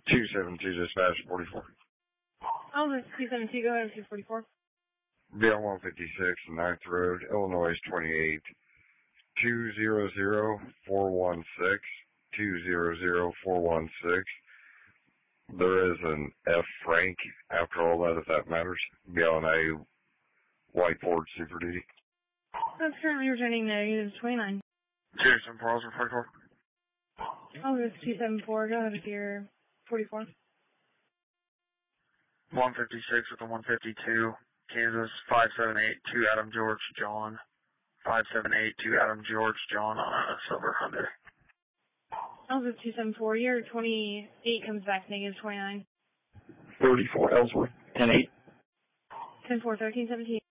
272 dispatch 44. Oh, this is 272. Go ahead, 244. BL 156, 9th Road, Illinois 28. 200-416. 200-416. There is an F. Frank after all that, if that matters. BLNA White Ford Super Duty. That's currently returning negative 29. 274, 44. Oh, this is 274. Go ahead with your 44. 156 with a 152. Kansas 5782 Adam George John. 5782 Adam George John on a silver Hyundai. Oh, this is 274. Your 28 comes back negative 29. 34 Ellsworth, 10-8. 10-4, 13-17.